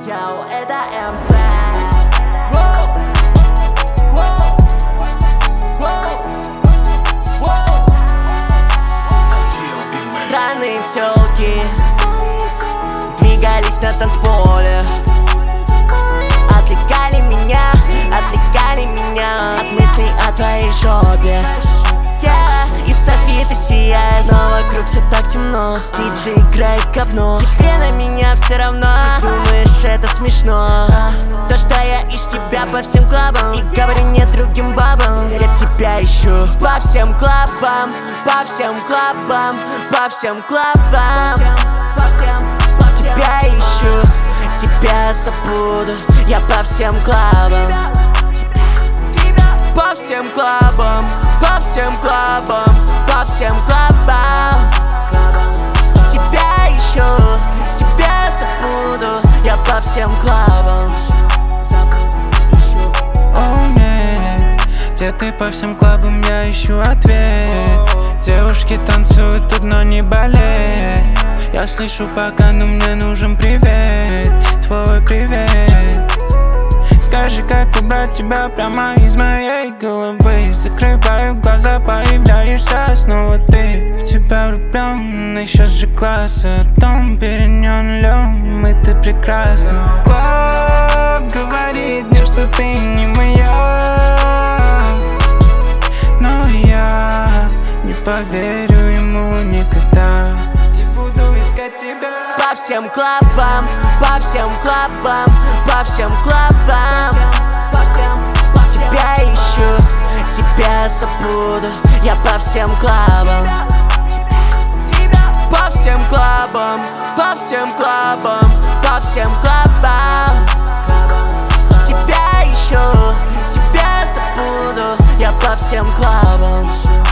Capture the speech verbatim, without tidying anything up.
Йоу, это эм пэ. Странные тёлки двигались на танцполе, отвлекали меня, отвлекали меня от мыслей о твоей жопе. Yeah, и софиты сияют, но вокруг все так темно. Диджей играет говно, тебе на меня все равно. Ты думаешь, это смешно? То, что я ищу тебя по всем клабам и говорю нет другим бабам. Я тебя ищу по всем клабам, по всем клабам, по всем клабам. Тебя ищу, тебя забуду, я по всем клабам. По всем клабам, по всем клабам, по всем клабам. Тебя ищу, тебя забуду, я по всем клабам. О нет, где ты по всем клабам, я ищу ответ. Девушки танцуют тут, но не болеют. Я слышу пока, но мне нужен привет, твой привет. Скажи, как убрать тебя прямо из моей головы. Закрываю глаза, появляешься снова ты. В тебя влюблен, и сейчас же класс. А дом перенён лём, и ты прекрасна. Клаб говорит мне, что ты не моя, но я не поверю ему никогда. И буду искать тебя по всем клабам, по всем клабам, по всем клабам. Тебя ищу, тебя забуду, я по всем клабам. По всем клабам, по всем клабам, по всем клабам. Тебя ищу, тебя забуду, я по всем клабам.